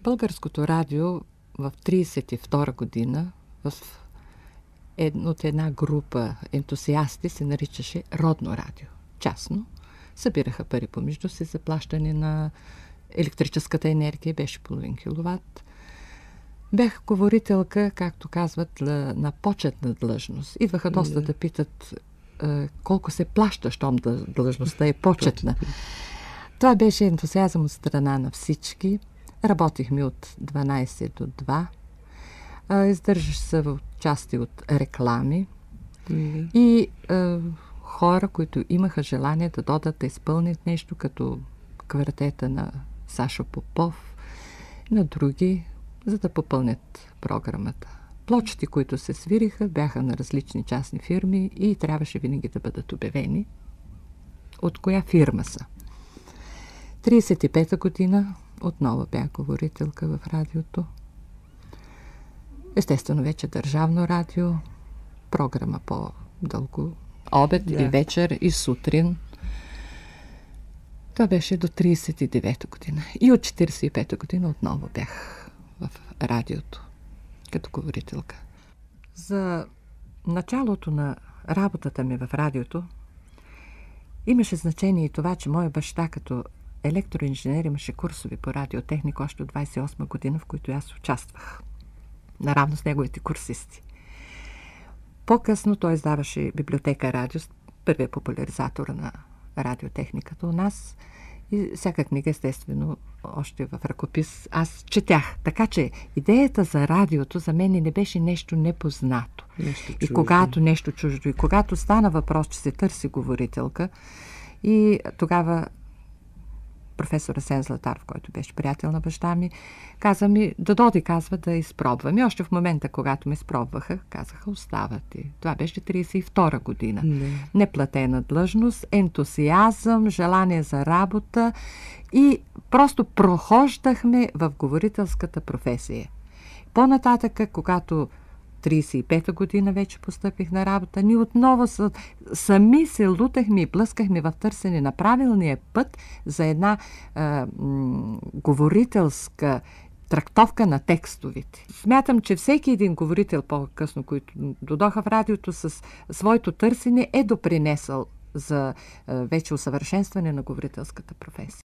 Българското радио в 1932 година от една група ентусиасти се наричаше Родно радио. Частно. Събираха пари помежду си за плащане на електрическата енергия, беше половин киловатт. Бях говорителка, както казват, на почетна длъжност. Идваха доста да питат колко се плаща, щом длъжността е почетна. Това беше ентусиазъм от страна на всички. Работихме от 12 до 2. Издържаш се в части от реклами и хора, които имаха желание да додат да изпълнят нещо, като квартета на Сашо Попов, на други, за да попълнят програмата. Плочите, които се свириха, бяха на различни частни фирми и трябваше винаги да бъдат обявени от коя фирма са. 1935 година отново бях говорителка в радиото. Естествено, вече държавно радио, програма по-дълго, обед и вечер и сутрин. Това беше до 1939 година. И от 1945 година отново бях в радиото като говорителка. За началото на работата ми в радиото имаше значение и това, че моя баща като електроинженер имаше курсови по радиотехника още от 28 година, в които аз участвах. Наравно с неговите курсисти. По-късно той издаваше библиотека радио, първият популяризатор на радиотехниката у нас. И всяка книга, естествено, още в ръкопис, аз четях. Така че идеята за радиото за мен не беше нещо непознато. И когато нещо чуждо, и когато стана въпрос, че се търси говорителка, и тогава професор Асен Златаров, който беше приятел на баща ми, каза ми, да доди, казва, да изпробвам. И още в момента, когато ме изпробваха, казаха, оставате. Това беше 1932 година. Неплатена длъжност, ентусиазъм, желание за работа и просто прохождахме в говорителската професия. По-нататък, когато 1935 година вече постъпих на работа, ние отново сами се лутахме и блъскахме в търсене на правилния път за една говорителска трактовка на текстовите. Смятам, че всеки един говорител по-късно, който дойдоха в радиото с своето търсене, е допринесъл за вече усъвършенстване на говорителската професия.